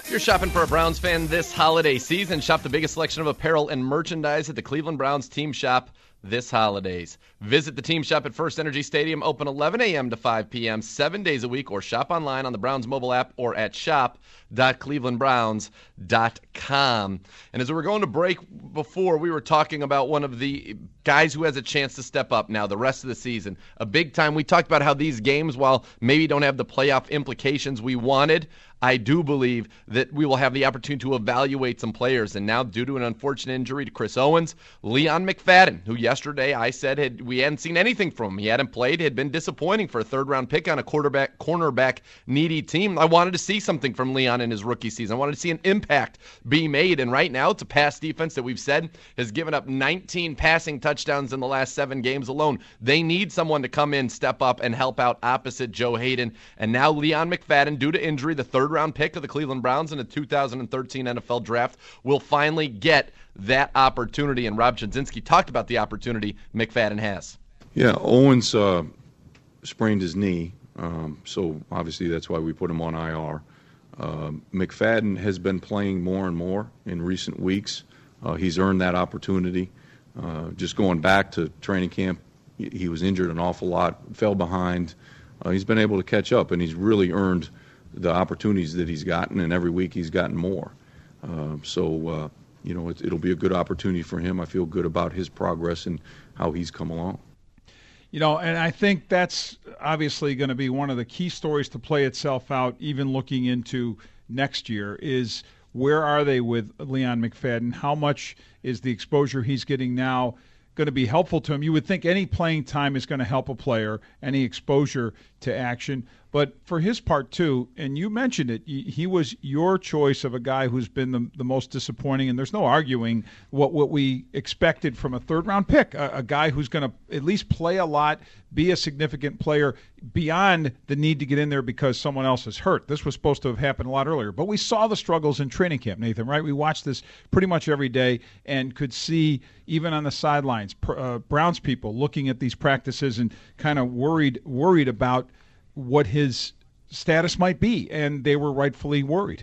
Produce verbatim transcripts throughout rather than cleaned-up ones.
If you're shopping for a Browns fan this holiday season, shop the biggest selection of apparel and merchandise at the Cleveland Browns Team Shop this holidays. Visit the Team Shop at First Energy Stadium, open eleven a.m. to five p.m., seven days a week, or shop online on the Browns mobile app or at shop dot cleveland browns dot com. And as we were going to break before, we were talking about one of the guys who has a chance to step up now the rest of the season. A big time. We talked about how these games, while maybe don't have the playoff implications we wanted, I do believe that we will have the opportunity to evaluate some players. And now, due to an unfortunate injury to Chris Owens, Leon McFadden, who yesterday I said had, we hadn't seen anything from him. He hadn't played, had been disappointing for a third-round pick on a quarterback, cornerback-needy team. I wanted to see something from Leon in his rookie season. I wanted to see an impact be made. And right now, it's a pass defense that we've said has given up nineteen passing touchdowns in the last seven games alone. They need someone to come in, step up, and help out opposite Joe Hayden. And now Leon McFadden, due to injury, the third round pick of the Cleveland Browns in the two thousand thirteen N F L Draft, will finally get that opportunity. And Rob Chudzinski talked about the opportunity McFadden has. Yeah, Owens uh, sprained his knee, um, so obviously that's why we put him on I R. Uh, McFadden has been playing more and more in recent weeks. Uh, he's earned that opportunity. Uh, just going back to training camp, he was injured an awful lot, fell behind. Uh, he's been able to catch up, and he's really earned the opportunities that he's gotten, and every week he's gotten more. Uh, so, uh, you know, it, it'll be a good opportunity for him. I feel good about his progress and how he's come along. You know, and I think that's obviously going to be one of the key stories to play itself out, even looking into next year, is where are they with Leon McFadden? How much is the exposure he's getting now going to be helpful to him? You would think any playing time is going to help a player, any exposure to action. But for his part, too, and you mentioned it, he was your choice of a guy who's been the, the most disappointing, and there's no arguing what, what we expected from a third-round pick, a, a guy who's going to at least play a lot, be a significant player beyond the need to get in there because someone else is hurt. This was supposed to have happened a lot earlier. But we saw the struggles in training camp, Nathan, right? We watched this pretty much every day and could see, even on the sidelines, uh, Browns people looking at these practices and kind of worried worried about what his status might be, and they were rightfully worried.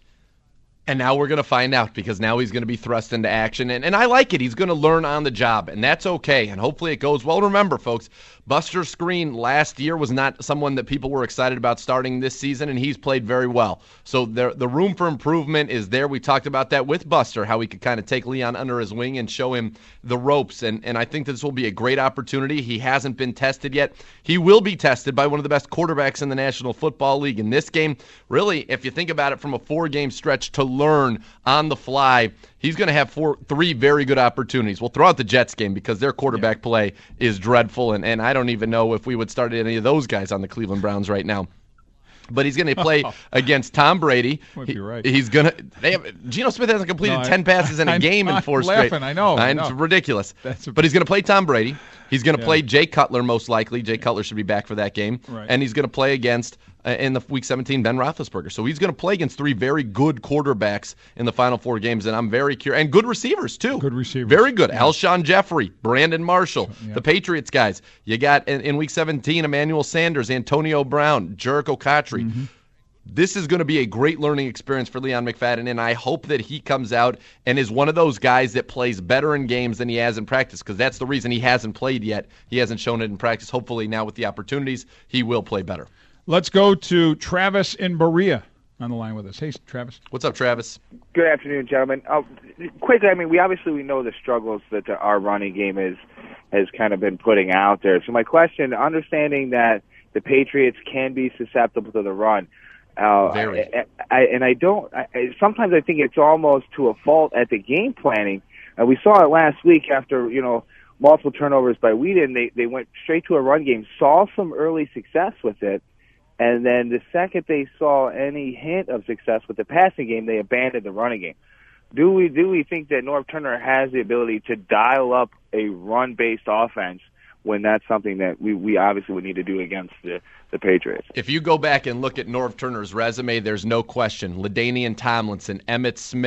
And now we're going to find out, because now he's going to be thrust into action. And, and I like it. He's going to learn on the job, and that's okay. And hopefully it goes well. Remember, folks, Buster Skrine last year was not someone that people were excited about starting this season, and he's played very well. So the, the room for improvement is there. We talked about that with Buster, how he could kind of take Leon under his wing and show him the ropes. And, and I think this will be a great opportunity. He hasn't been tested yet. He will be tested by one of the best quarterbacks in the National Football League. In this game, really, if you think about it from a four-game stretch to learn on the fly, he's going to have four, three very good opportunities. We'll throw out the Jets game because their quarterback yeah. play is dreadful, and, and I don't even know if we would start any of those guys on the Cleveland Browns right now. But he's going to play against Tom Brady. Might be right. He, he's going to. Geno Smith hasn't completed no, ten passes in a I'm, game I'm in four laughing, straight. I know. I know. It's ridiculous. That's a, but he's going to play Tom Brady. He's going to yeah. play Jay Cutler most likely. Jay Cutler should be back for that game. Right. And he's going to play against, uh, in the Week seventeen, Ben Roethlisberger. So he's going to play against three very good quarterbacks in the final four games, and I'm very curious. And good receivers, too. Good receivers. Very good. Yeah. Alshon Jeffrey, Brandon Marshall, yeah. the Patriots guys. You got, in, in Week seventeen, Emmanuel Sanders, Antonio Brown, Jericho Cotchery. Mm-hmm. This is going to be a great learning experience for Leon McFadden, and I hope that he comes out and is one of those guys that plays better in games than he has in practice, because that's the reason he hasn't played yet. He hasn't shown it in practice. Hopefully now with the opportunities, he will play better. Let's go to Travis in Berea on the line with us. Hey, Travis. What's up, Travis? Good afternoon, gentlemen. Uh, quickly, I mean, we obviously we know the struggles that the, our running game is has kind of been putting out there. So my question, understanding that the Patriots can be susceptible to the run, Uh, Very. I, I, and I don't. I, sometimes I think it's almost to a fault at the game planning. Uh, we saw it last week after you know multiple turnovers by Whedon. They they went straight to a run game, saw some early success with it, and then the second they saw any hint of success with the passing game, they abandoned the running game. Do we do we think that Norv Turner has the ability to dial up a run-based offense when that's something that we, we obviously would need to do against the, the Patriots? If you go back and look at Norv Turner's resume, there's no question. LaDainian Tomlinson, Emmitt Smith,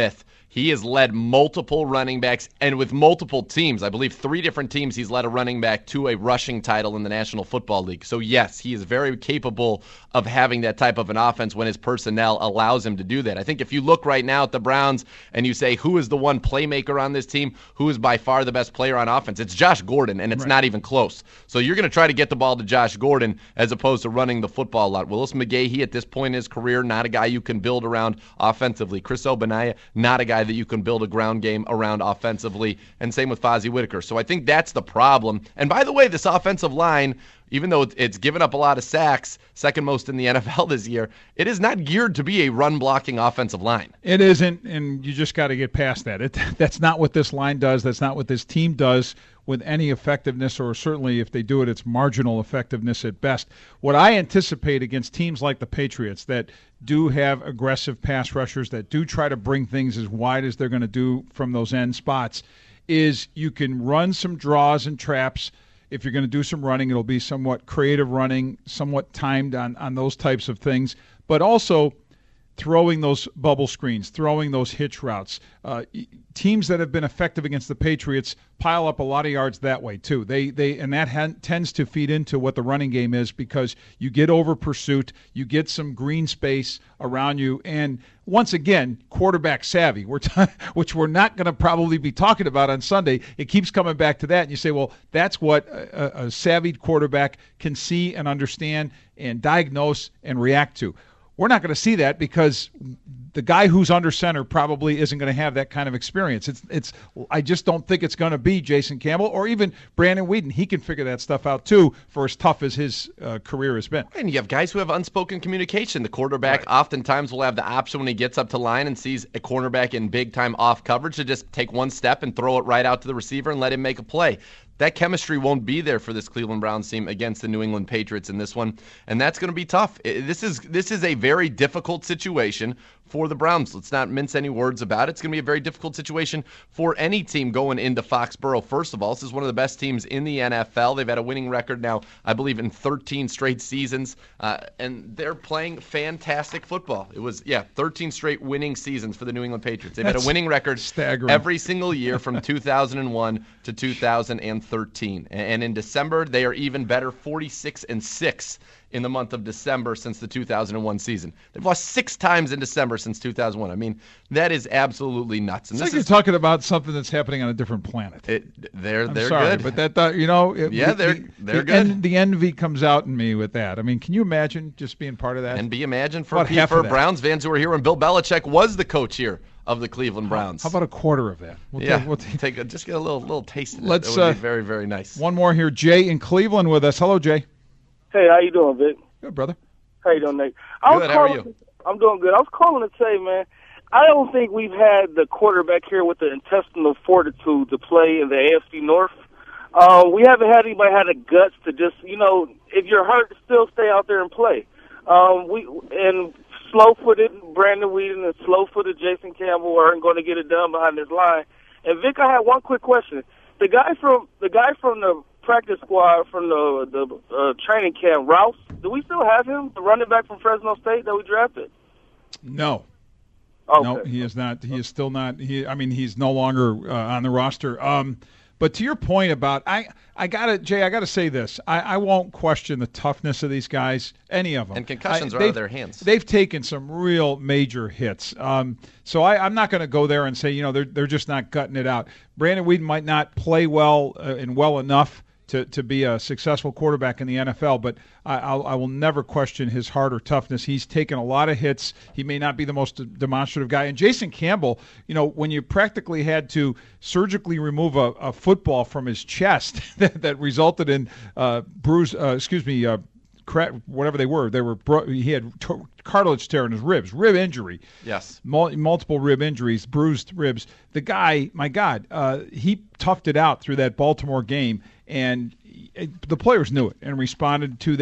He has led multiple running backs, and with multiple teams. I believe three different teams he's led a running back to a rushing title in the National Football League. So, yes, he is very capable of having that type of an offense when his personnel allows him to do that. I think if you look right now at the Browns and you say, who is the one playmaker on this team, who is by far the best player on offense, it's Josh Gordon, and it's right. not even close. So you're going to try to get the ball to Josh Gordon as opposed to running the football a lot. Willis McGahee, at this point in his career, not a guy you can build around offensively. Chris Ogbonnaya, not a guy that you can build a ground game around offensively, and same with Fozzie Whitaker. So I think that's the problem. And by the way, this offensive line, even though it's given up a lot of sacks, second most in the N F L this year, it is not geared to be a run-blocking offensive line. It isn't, and you just got to get past that. It, that's not what this line does. That's not what this team does with any effectiveness, or certainly if they do it, it's marginal effectiveness at best. What I anticipate against teams like the Patriots that do have aggressive pass rushers, that do try to bring things as wide as they're going to do from those end spots, is you can run some draws and traps. If you're going to do some running, it'll be somewhat creative running, somewhat timed on, on those types of things, but also throwing those bubble screens, throwing those hitch routes. Uh, teams that have been effective against the Patriots pile up a lot of yards that way too. They they and that ha- tends to feed into what the running game is, because you get over pursuit, you get some green space around you, and once again, quarterback savvy, we're t- which we're not going to probably be talking about on Sunday. It keeps coming back to that, and you say, well, that's what a, a savvy quarterback can see and understand and diagnose and react to. We're not going to see that because the guy who's under center probably isn't going to have that kind of experience. It's, it's. I just don't think it's going to be Jason Campbell or even Brandon Weeden. He can figure that stuff out too, for as tough as his uh, career has been. And you have guys who have unspoken communication. The quarterback Right. oftentimes will have the option when he gets up to line and sees a cornerback in big-time off coverage to just take one step and throw it right out to the receiver and let him make a play. That chemistry won't be there for this Cleveland Browns team against the New England Patriots in this one, and that's going to be tough. This is this is a very difficult situation for the Browns. Let's not mince any words about it. It's going to be a very difficult situation for any team going into Foxborough. First of all, this is one of the best teams in the N F L. They've had a winning record now, I believe, in thirteen straight seasons, uh, and they're playing fantastic football. It was, yeah, thirteen straight winning seasons for the New England Patriots. They've That's had a winning record staggering. every single year from two thousand one to two thousand thirteen. And in December, they are even better, forty-six and six in the month of December since the two thousand one season. They've lost six times in December since two thousand one. I mean, that is absolutely nuts. And It's this like you're is, talking about something that's happening on a different planet. it, they're I'm they're sorry, good. but that uh, you know, it, Yeah, the- they're- the, they're the good. En- the envy comes out in me with that. I mean, can you imagine just being part of that? and be imagined for, About pe- half for of that. Browns fans who are here when Bill Belichick was the coach here of the Cleveland Browns. How about a quarter of that? We'll yeah, take- we'll take- take a, just get a little little taste of it. Let's, That would uh, be very, very nice. one more here. Jay in Cleveland with us. Hello, Jay. Hey, how you doing, Vic? Good, brother. How you doing, Nate? I Good, was how are calling, you? I'm doing good. I was calling to say, man, I don't think we've had the quarterback here with the intestinal fortitude to play in the A F C North. Um, we haven't had anybody had the guts to just, you know, if you're hurt, still stay out there and play. Um, we and slow-footed Brandon Weeden and slow-footed Jason Campbell aren't going to get it done behind this line. And Vic, I had one quick question. The guy from the guy from the practice squad from the the uh, training camp, Rouse, do we still have him, the running back from Fresno State that we drafted? No. Okay. No, he is not. He is still not. He, I mean, he's no longer uh, on the roster. Um, but to your point about, I, I gotta, Jay, I gotta say this. I, I won't question the toughness of these guys, any of them. And concussions I, are out of they've- their hands. They've taken some real major hits. Um, so I, I'm not going to go there and say, you know, they're they're just not gutting it out. Brandon Weeden might not play well uh, and well enough to, to be a successful quarterback in the N F L, but I, I'll, I will never question his heart or toughness. He's taken a lot of hits. He may not be the most demonstrative guy. And Jason Campbell, you know, when you practically had to surgically remove a, a football from his chest that, that resulted in uh, bruise, uh, excuse me, uh, cra- whatever they were, they were bro- he had t- cartilage tear in his ribs, rib injury. Yes. Mul- multiple rib injuries, bruised ribs. The guy, my God, uh, he toughed it out through that Baltimore game, and it, the players knew it and responded to that.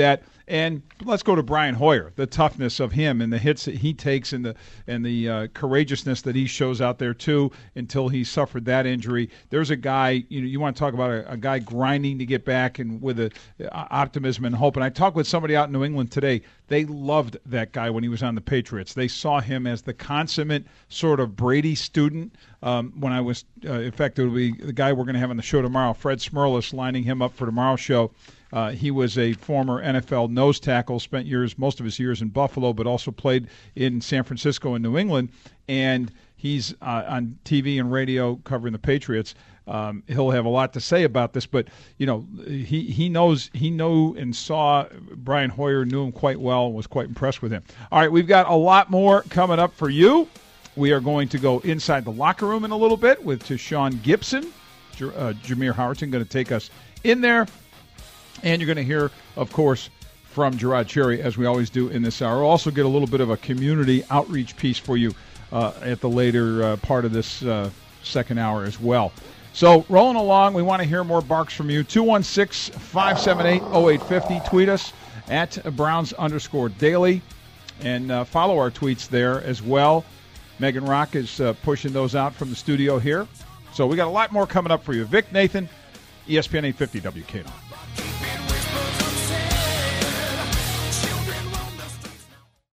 And let's go to Brian Hoyer, the toughness of him and the hits that he takes and the and the uh, courageousness that he shows out there, too, until he suffered that injury. There's a guy, you know, you want to talk about a, a guy grinding to get back and with a, uh, optimism and hope. And I talked with somebody out in New England today. They loved that guy when he was on the Patriots. They saw him as the consummate sort of Brady student. Um, when I was, uh, in fact, it will be the guy we're going to have on the show tomorrow, Fred Smerlis, lining him up for tomorrow's show. Uh, he was a former N F L nose tackle, spent years, most of his years in Buffalo, but also played in San Francisco and New England. And he's uh, on T V and radio covering the Patriots. Um, he'll have a lot to say about this, but you know, he he knows he knew and saw Brian Hoyer, knew him quite well, and was quite impressed with him. All right, we've got a lot more coming up for you. We are going to go inside the locker room in a little bit with Tashawn Gibson. J- uh, Jameer Howerton going to take us in there. And you're going to hear, of course, from Gerard Cherry, as we always do in this hour. We'll also get a little bit of a community outreach piece for you uh, at the later uh, part of this uh, second hour as well. So, rolling along, we want to hear more barks from you. two one six, five seven eight, oh eight five oh. Tweet us at Browns underscore daily. And uh, follow our tweets there as well. Megan Rock is uh, pushing those out from the studio here. So we got a lot more coming up for you. Vic Nathan, E S P N eight fifty W K N R.